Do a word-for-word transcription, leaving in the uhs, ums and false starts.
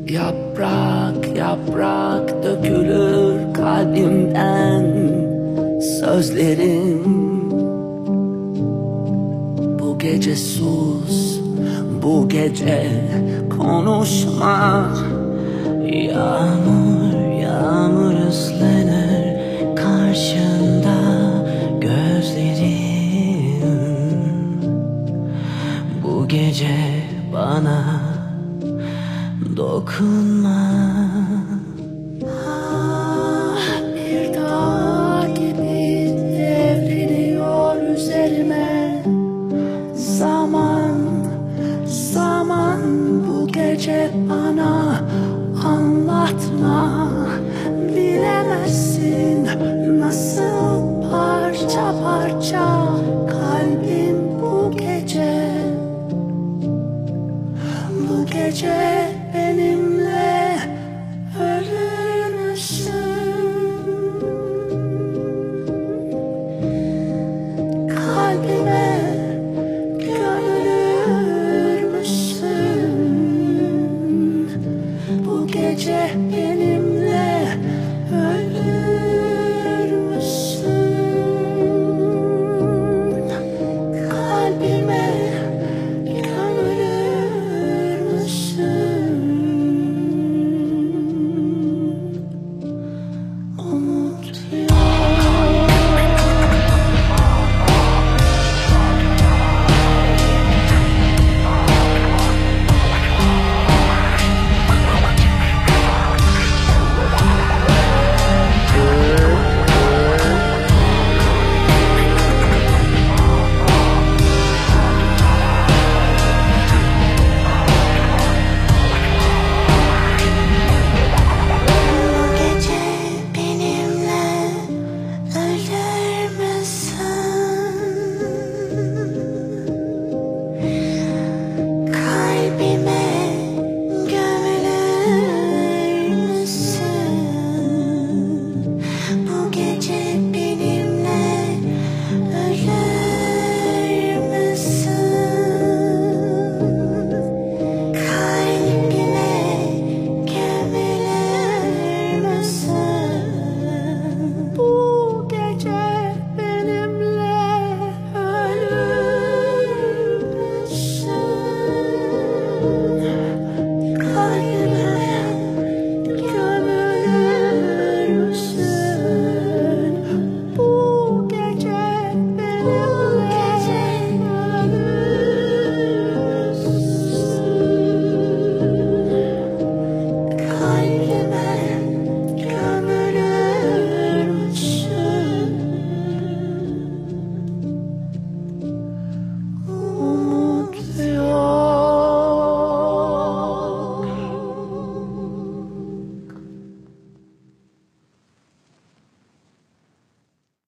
Yaprak yaprak dökülür kalbimden sözlerim. Bu gece sus, bu gece konuşma. Yağmur yağmur ıslanır karşında gözlerim. Bu gece bana dokunma. Ah, bir dağ gibi devriliyor üzerime. Zaman, zaman bu gece bana anlatma. Bilemezsin nasıl parça parça kalbim bu gece. Bu gece benim